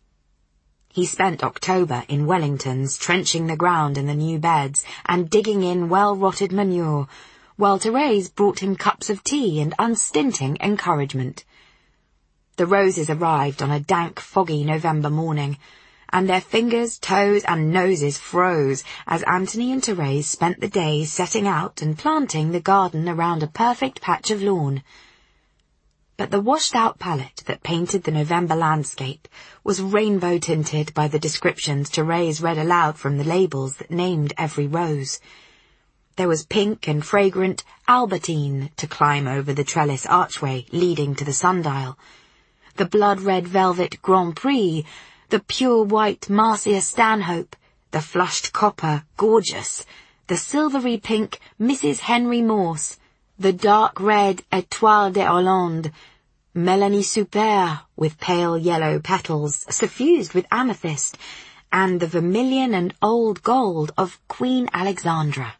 B: He spent October in Wellingtons trenching the ground in the new beds and digging in well-rotted manure, while Therese brought him cups of tea and unstinting encouragement. The roses arrived on a dank, foggy November morning, and their fingers, toes and noses froze as Anthony and Therese spent the day setting out and planting the garden around a perfect patch of lawn. But the washed-out palette that painted the November landscape was rainbow-tinted by the descriptions Therese read aloud from the labels that named every rose. There was pink and fragrant Albertine to climb over the trellis archway leading to the sundial, the blood-red velvet Grand Prix, the pure white Marcia Stanhope, the flushed copper Gorgeous, the silvery pink Missus Henry Morse, the dark red Étoile de Hollande, Melanie Super with pale yellow petals suffused with amethyst, and the vermilion and old gold of Queen Alexandra.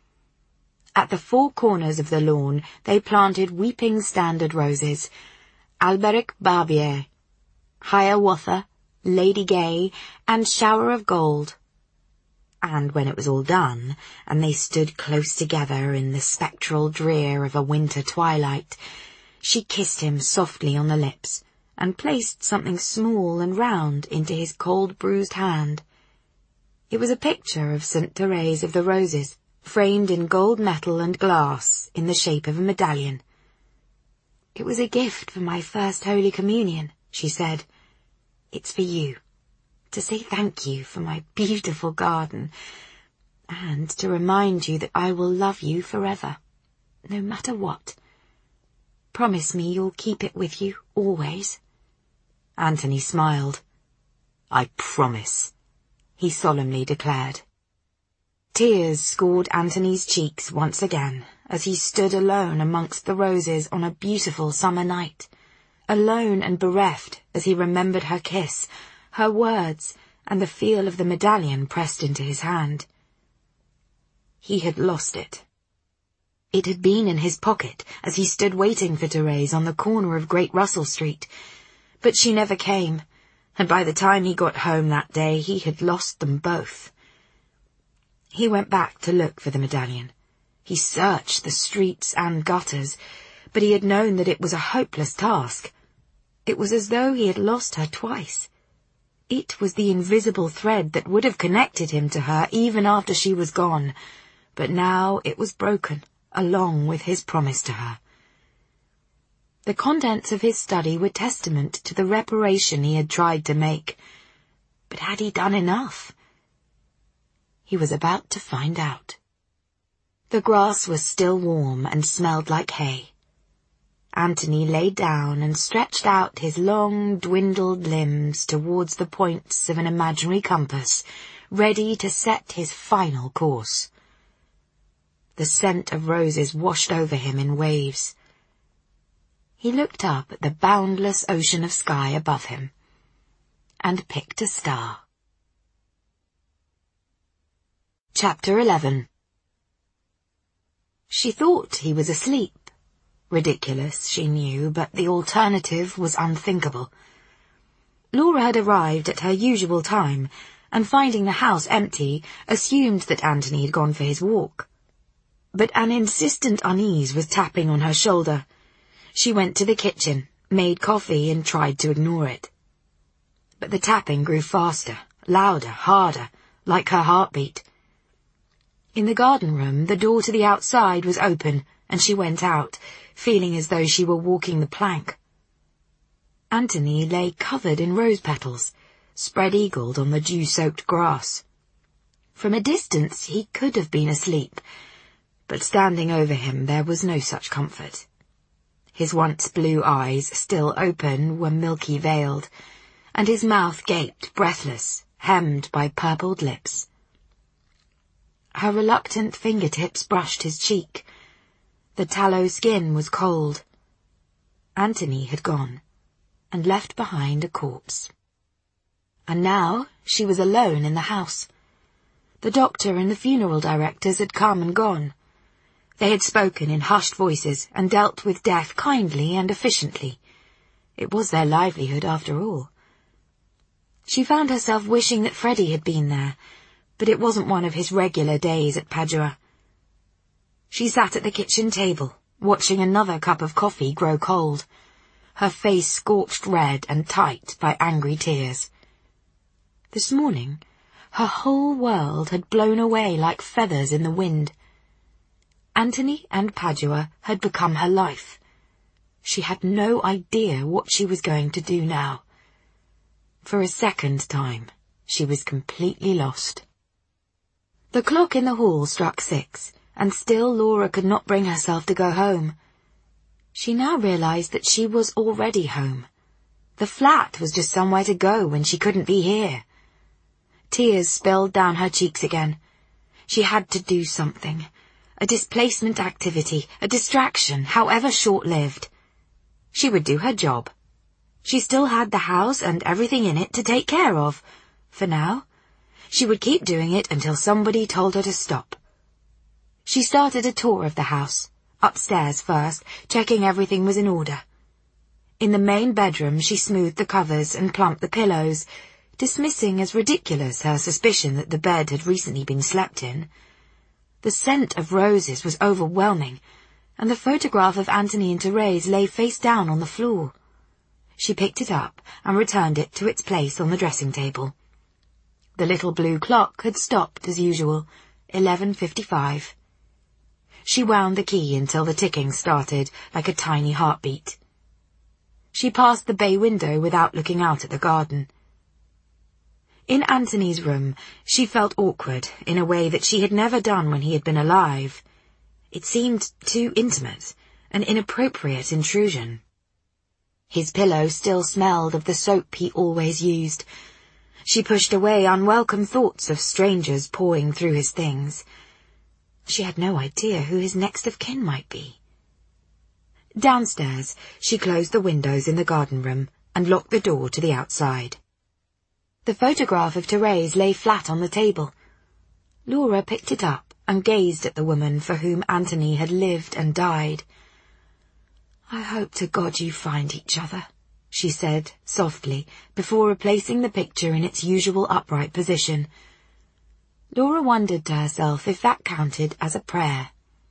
B: At the four corners of the lawn they planted weeping standard roses, Alberic Barbier, Hiawatha, Lady Gay, and Shower of Gold. And when it was all done, and they stood close together in the spectral drear of a winter twilight, she kissed him softly on the lips, and placed something small and round into his cold, bruised hand. It was a picture of Saint Therese of the Roses, framed in gold metal and glass in the shape of a medallion. "It was a gift for my first Holy Communion," she said. "It's for you, to say thank you for my beautiful garden, and to remind you that I will love you forever, no matter what. Promise me you'll keep it with you, always." Anthony smiled. "I promise," he solemnly declared. Tears scored Anthony's cheeks once again as he stood alone amongst the roses on a beautiful summer night, alone and bereft as he remembered her kiss, her words, and the feel of the medallion pressed into his hand. He had lost it. It had been in his pocket as he stood waiting for Therese on the corner of Great Russell Street, but she never came, and by the time he got home that day he had lost them both. He went back to look for the medallion. He searched the streets and gutters, but he had known that it was a hopeless task. It was as though he had lost her twice. It was the invisible thread that would have connected him to her even after she was gone, but now it was broken, along with his promise to her. The contents of his study were testament to the reparation he had tried to make. But had he done enough? He was about to find out. The grass was still warm and smelled like hay. Anthony lay down and stretched out his long, dwindled limbs towards the points of an imaginary compass, ready to set his final course. The scent of roses washed over him in waves. He looked up at the boundless ocean of sky above him, and picked a star. Chapter eleven. She thought he was asleep. Ridiculous, she knew, but the alternative was unthinkable. Laura had arrived at her usual time, and finding the house empty, assumed that Anthony had gone for his walk. But an insistent unease was tapping on her shoulder. She went to the kitchen, made coffee, and tried to ignore it. But the tapping grew faster, louder, harder, like her heartbeat. In the garden room, the door to the outside was open, and she went out, feeling as though she were walking the plank. Anthony lay covered in rose petals, spread-eagled on the dew-soaked grass. From a distance he could have been asleep, but standing over him there was no such comfort. His once blue eyes, still open, were milky-veiled, and his mouth gaped, breathless, hemmed by purpled lips. Her reluctant fingertips brushed his cheek. The tallow skin was cold. Anthony had gone, and left behind a corpse. And now she was alone in the house. The doctor and the funeral directors had come and gone. They had spoken in hushed voices and dealt with death kindly and efficiently. It was their livelihood, after all. She found herself wishing that Freddie had been there, but it wasn't one of his regular days at Padua. She sat at the kitchen table, watching another cup of coffee grow cold, her face scorched red and tight by angry tears. This morning, her whole world had blown away like feathers in the wind. Anthony and Padua had become her life. She had no idea what she was going to do now. For a second time, she was completely lost. The clock in the hall struck six, and still Laura could not bring herself to go home. She now realized that she was already home. The flat was just somewhere to go when she couldn't be here. Tears spilled down her cheeks again. She had to do something. A displacement activity, a distraction, however short-lived. She would do her job. She still had the house and everything in it to take care of. For now, she would keep doing it until somebody told her to stop. She started a tour of the house, upstairs first, checking everything was in order. In the main bedroom she smoothed the covers and plumped the pillows, dismissing as ridiculous her suspicion that the bed had recently been slept in. The scent of roses was overwhelming, and the photograph of Anthony and Therese lay face down on the floor. She picked it up and returned it to its place on the dressing table. The little blue clock had stopped as usual, eleven fifty-five. She wound the key until the ticking started like a tiny heartbeat. She passed the bay window without looking out at the garden. In Anthony's room, she felt awkward in a way that she had never done when he had been alive. It seemed too intimate, an inappropriate intrusion. His pillow still smelled of the soap he always used. She pushed away unwelcome thoughts of strangers pawing through his things. She had no idea who his next of kin might be. Downstairs, she closed the windows in the garden room and locked the door to the outside. The photograph of Therese lay flat on the table. Laura picked it up and gazed at the woman for whom Anthony had lived and died. "I hope to God you find each other," she said softly, before replacing the picture in its usual upright position. Laura wondered to herself if that counted as a prayer.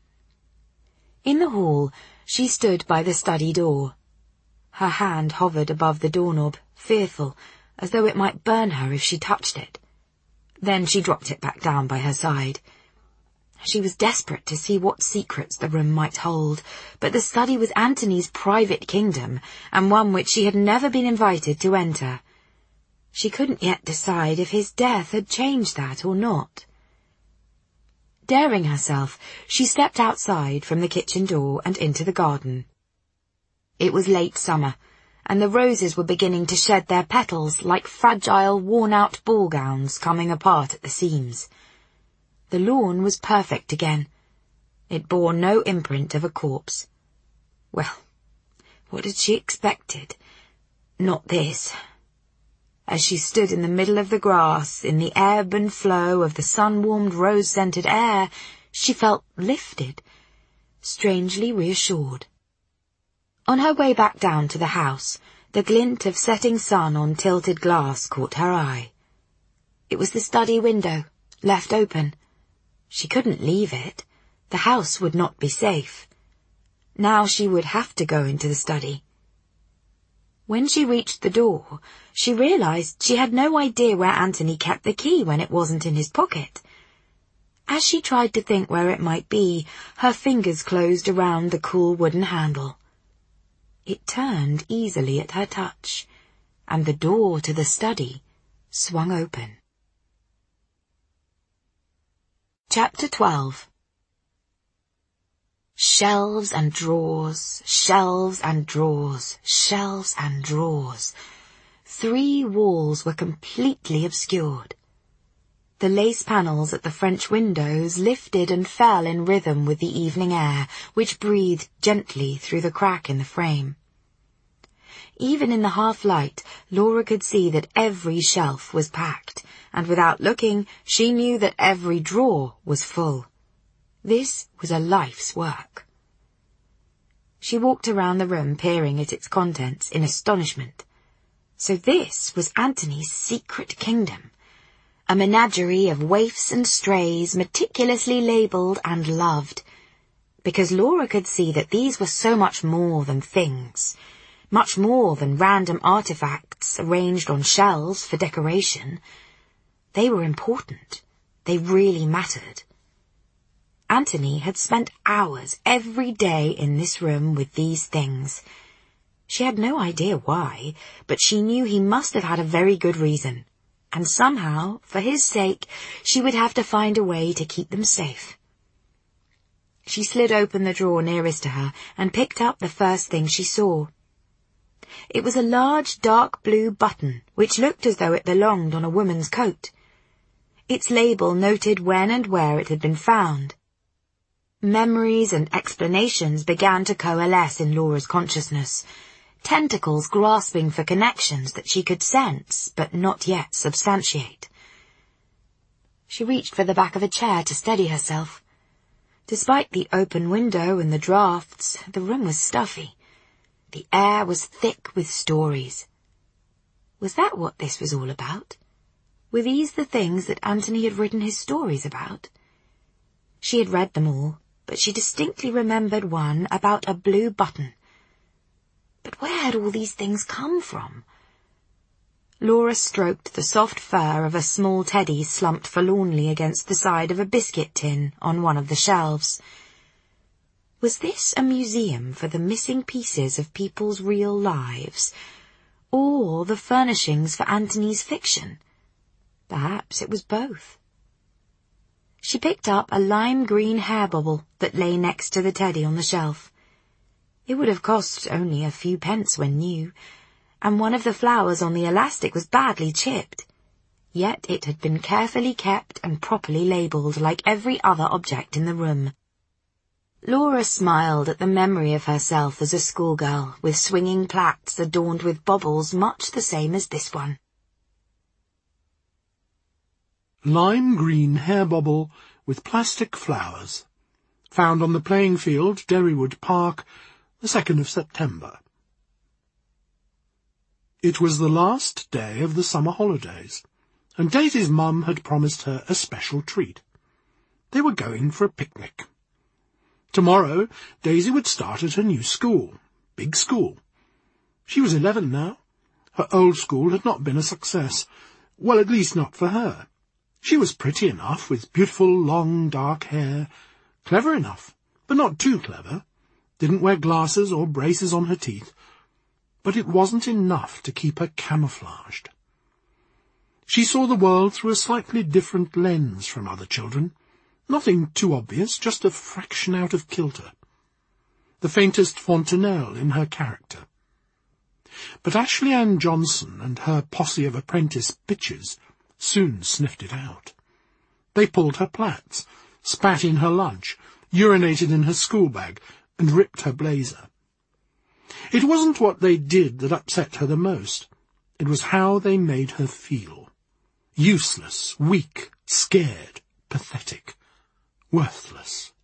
B: In the hall, she stood by the study door. Her hand hovered above the doorknob, fearful, as though it might burn her if she touched it. Then she dropped it back down by her side. She was desperate to see what secrets the room might hold, but the study was Anthony's private kingdom, and one which she had never been invited to enter. She couldn't yet decide if his death had changed that or not. Daring herself, she stepped outside from the kitchen door and into the garden. It was late summer, and the roses were beginning to shed their petals like fragile, worn-out ball gowns coming apart at the seams. The lawn was perfect again. It bore no imprint of a corpse. Well, what had she expected? Not this. As she stood in the middle of the grass, in the ebb and flow of the sun-warmed, rose-scented air, she felt lifted, strangely reassured. On her way back down to the house, the glint of setting sun on tilted glass caught her eye. It was the study window, left open. She couldn't leave it. The house would not be safe. Now she would have to go into the study. When she reached the door, she realized she had no idea where Anthony kept the key when it wasn't in his pocket. As she tried to think where it might be, her fingers closed around the cool wooden handle. It turned easily at her touch, and the door to the study swung open. Chapter twelve. Shelves and drawers, shelves and drawers, shelves and drawers. Three walls were completely obscured. The lace panels at the French windows lifted and fell in rhythm with the evening air, which breathed gently through the crack in the frame. Even in the half-light, Laura could see that every shelf was packed, and without looking, she knew that every drawer was full. This was a life's work. She walked around the room, peering at its contents in astonishment. So this was Anthony's secret kingdom, a menagerie of waifs and strays meticulously labelled and loved, because Laura could see that these were so much more than things, much more than random artifacts arranged on shelves for decoration. They were important. They really mattered. Anthony had spent hours every day in this room with these things. She had no idea why, but she knew he must have had a very good reason, and somehow, for his sake, she would have to find a way to keep them safe. She slid open the drawer nearest to her and picked up the first thing she saw. It was a large dark blue button, which looked as though it belonged on a woman's coat. Its label noted when and where it had been found. Memories and explanations began to coalesce in Laura's consciousness, tentacles grasping for connections that she could sense but not yet substantiate. She reached for the back of a chair to steady herself. Despite the open window and the draughts, the room was stuffy. The air was thick with stories. Was that what this was all about? Were these the things that Anthony had written his stories about? She had read them all, but she distinctly remembered one about a blue button. But where had all these things come from? Laura stroked the soft fur of a small teddy slumped forlornly against the side of a biscuit tin on one of the shelves. Was this a museum for the missing pieces of people's real lives, or the furnishings for Anthony's fiction? Perhaps it was both. She picked up a lime-green hair bubble that lay next to the teddy on the shelf. It would have cost only a few pence when new, and one of the flowers on the elastic was badly chipped. Yet it had been carefully kept and properly labelled like every other object in the room. Laura smiled at the memory of herself as a schoolgirl, with swinging plaits adorned with baubles much the same as this one.
C: Lime green hair bauble with plastic flowers. Found on the playing field, Derrywood Park, the second of September. It was the last day of the summer holidays, and Daisy's mum had promised her a special treat. They were going for a picnic. Tomorrow, Daisy would start at her new school. Big school. She was eleven now. Her old school had not been a success. Well, at least not for her. She was pretty enough, with beautiful, long, dark hair. Clever enough, but not too clever. Didn't wear glasses or braces on her teeth. But it wasn't enough to keep her camouflaged. She saw the world through a slightly different lens from other children. Nothing too obvious, just a fraction out of kilter. The faintest fontanelle in her character. But Ashley Ann Johnson and her posse of apprentice bitches soon sniffed it out. They pulled her plaits, spat in her lunch, urinated in her school bag, and ripped her blazer. It wasn't what they did that upset her the most. It was how they made her feel. Useless, weak, scared, pathetic. Worthless.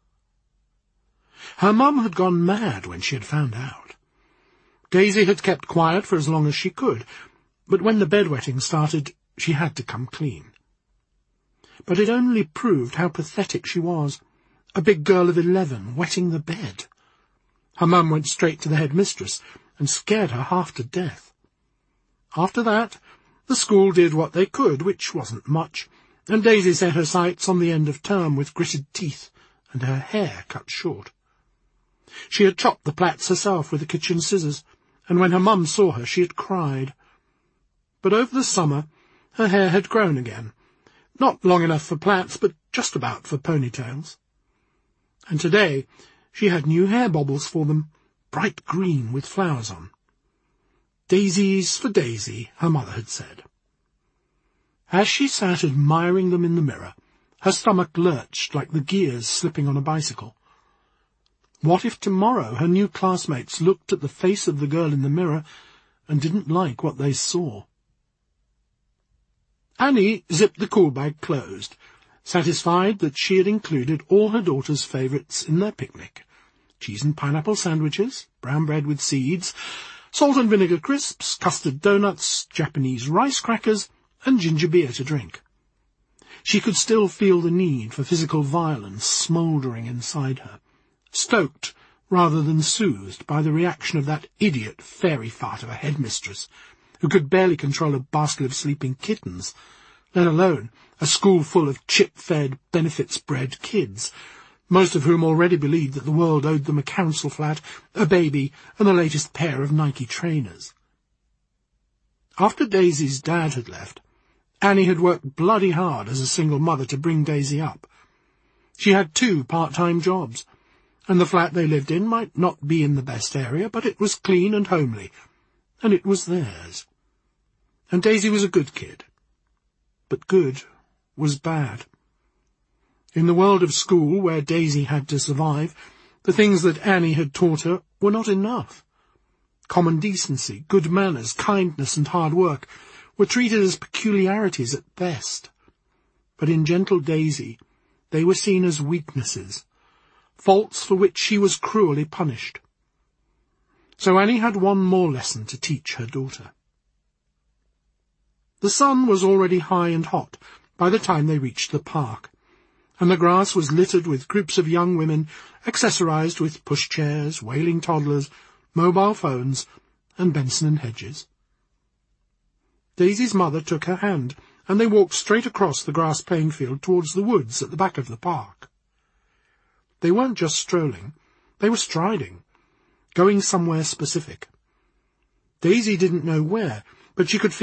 C: Her mum had gone mad when she had found out. Daisy had kept quiet for as long as she could, but when the bedwetting started, she had to come clean. But it only proved how pathetic she was, a big girl of eleven wetting the bed. Her mum went straight to the headmistress and scared her half to death. After that, the school did what they could, which wasn't much, and Daisy set her sights on the end of term with gritted teeth and her hair cut short. She had chopped the plaits herself with the kitchen scissors, and when her mum saw her she had cried. But over the summer her hair had grown again, not long enough for plaits, but just about for ponytails. And today she had new hair baubles for them, bright green with flowers on. Daisies for Daisy, her mother had said. As she sat admiring them in the mirror, her stomach lurched like the gears slipping on a bicycle. What if tomorrow her new classmates looked at the face of the girl in the mirror and didn't like what they saw? Annie zipped the cool bag closed, satisfied that she had included all her daughter's favourites in their picnic. Cheese and pineapple sandwiches, brown bread with seeds, salt and vinegar crisps, custard doughnuts, Japanese rice crackers, and ginger beer to drink. She could still feel the need for physical violence smouldering inside her, stoked rather than soothed by the reaction of that idiot fairy fart of a headmistress, who could barely control a basket of sleeping kittens, let alone a school full of chip-fed, benefits-bred kids, most of whom already believed that the world owed them a council flat, a baby, and the latest pair of Nike trainers. After Daisy's dad had left, Annie had worked bloody hard as a single mother to bring Daisy up. She had two part-time jobs, and the flat they lived in might not be in the best area, but it was clean and homely, and it was theirs. And Daisy was a good kid. But good was bad. In the world of school, where Daisy had to survive, the things that Annie had taught her were not enough. Common decency, good manners, kindness, and hard work were treated as peculiarities at best. But in gentle Daisy, they were seen as weaknesses, faults for which she was cruelly punished. So Annie had one more lesson to teach her daughter. The sun was already high and hot by the time they reached the park, and the grass was littered with groups of young women accessorized with pushchairs, wailing toddlers, mobile phones, and Benson and Hedges. Daisy's mother took her hand, and they walked straight across the grass-playing field towards the woods at the back of the park. They weren't just strolling, they were striding, going somewhere specific. Daisy didn't know where, but she could